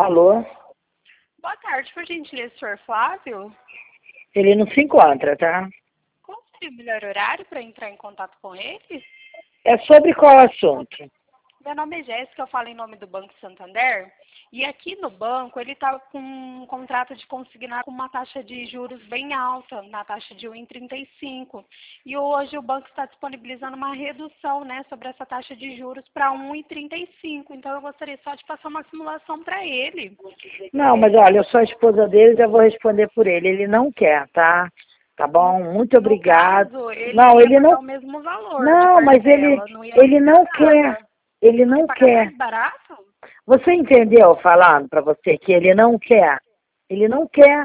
Alô? Boa tarde, por gentileza, senhor Flávio. Ele não se encontra, tá? Qual seria o melhor horário para entrar em contato com ele? É sobre qual assunto? Meu nome é Jéssica, eu falo em nome do Banco Santander. E aqui no banco, ele está com um contrato de consignar com uma taxa de juros bem alta, na taxa de 1,35. E hoje o banco está disponibilizando uma redução, né, sobre essa taxa de juros para 1,35. Então eu gostaria só de passar uma simulação para ele. Não, mas olha, eu sou a esposa dele, já vou responder por ele. Ele não quer, tá? Tá bom? Muito No obrigado. caso, ele Não, ia ele pagar não. o mesmo valor de Não, mas parcela, não ia ele não aumentar quer. nada. Ele Quer não pagar quer. mais barato? Você entendeu falando para você que ele não quer? Ele não quer.